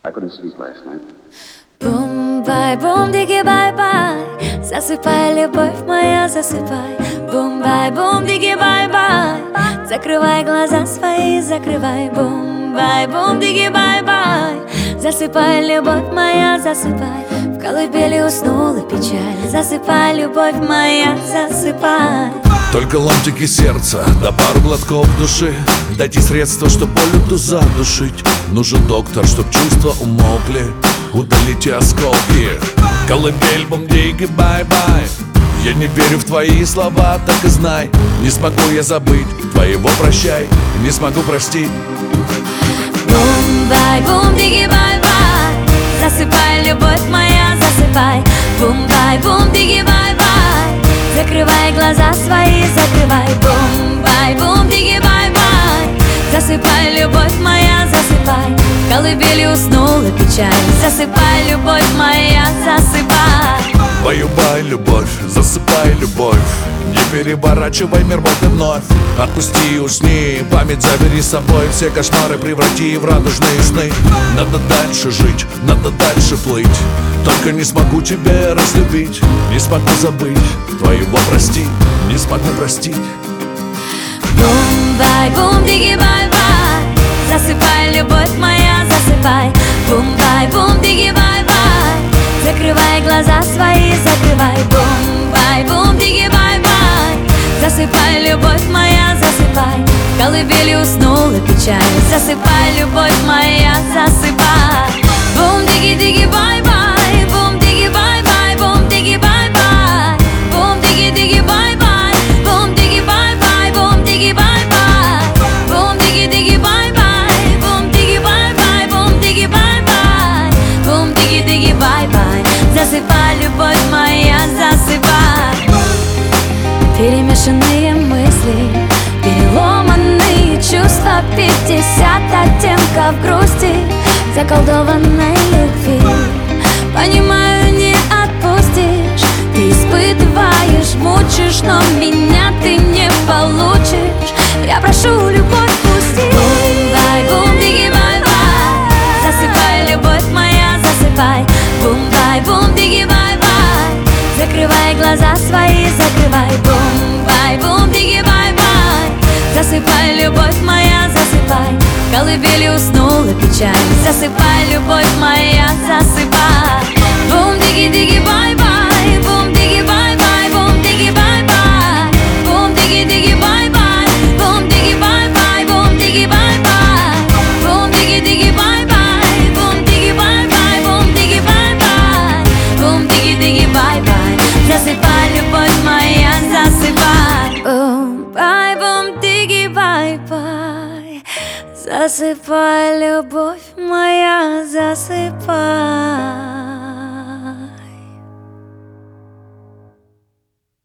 I couldn't sleep last night. Бум-бай, бум-диги, бай-бай, засыпай, любовь моя, засыпай. Бум-бай, бум-диги, бай-бай, закрывай глаза свои, закрывай. Бум-бай, бум-диги, бай-бай, засыпай, любовь моя, засыпай. В колыбели уснула печаль, засыпай, любовь моя, засыпай. Только ломтики сердца, да пару глотков души. Дайте средства, чтоб боль эту задушить. Нужен доктор, чтоб чувства умолкли. Удалите осколки. Колыбель, бум-диги, бай-бай. Я не верю в твои слова, так и знай. Не смогу я забыть твоего прощай. Не смогу простить. Бум-бай, бум-диги, бай-бай, засыпай, любовь моя, засыпай. Бум-бай, бум-диги, бай-бай, закрывай глаза свои, закрывай. Бум-бай, бум-диги, бай-бай, засыпай, любовь моя, засыпай. В колыбели уснула печаль, засыпай, любовь моя, засыпай. Баю-бай, любовь, засыпай, любовь. Не переворачивай мир вот и вновь. Отпусти и усни, память забери с собой. Все кошмары преврати в радужные сны. Надо дальше жить, надо дальше плыть. Только не смогу тебя разлюбить. Не смогу забыть твоего простить. Не смогу простить. Бум-бай, бум-диги, бай-бай, засыпай, любовь моя, засыпай. Бум-бай, бум-диги, бай-бай, закрывай глаза свои, закрывай. Бум-бай, бум-диги, бай-бай, засыпай, любовь моя, засыпай. В колыбели уснула печаль, засыпай, любовь моя, засыпай. Бум-диги-диги, бай-бай, бум-диги, бай-бай, бум-диги, бай-бай, бум-диги-диги, бай-бай, бум-диги, бай-бай, бум-диги, бай-бай, бум-диги-диги, бай-бай, бум-диги, бай-бай, бум-диги, бай-бай, бум-диги-диги, бай-бай, засыпай, любовь моя, засыпай. Перемешанные мысли, переломанные чувства, 50 оттенков грусти, заколдованной любви. Понимаю, не отпустишь, ты испытываешь, мучишь, но меня ты не получишь. Я прошу, любовь, пусти. Бум-бай, бум-диги, бай-бай, засыпай, любовь моя, засыпай. Бум-бай, бум-диги, бай-бай, закрывай глаза свои, закрывай. Бум-бай, бум-диги, бай-бай, засыпай, любовь моя, засыпай. В колыбели уснула печаль, засыпай, любовь моя, засыпай. Бум-диги-диги, бай-бай, бум-диги, бай-бай, бум-диги, бай-бай, бум-диги-диги, бай-бай, бум-диги, бай-бай, бум-диги, бай-бай, бум-диги-диги, бай-бай, бум-диги, бай-бай, бум-диги, бай-бай, бум-диги-диги, бай-бай, засыпай, любовь моя, засыпай. Бум-бай, бум-диги, бай-бай, засыпай, любовь моя, засыпай.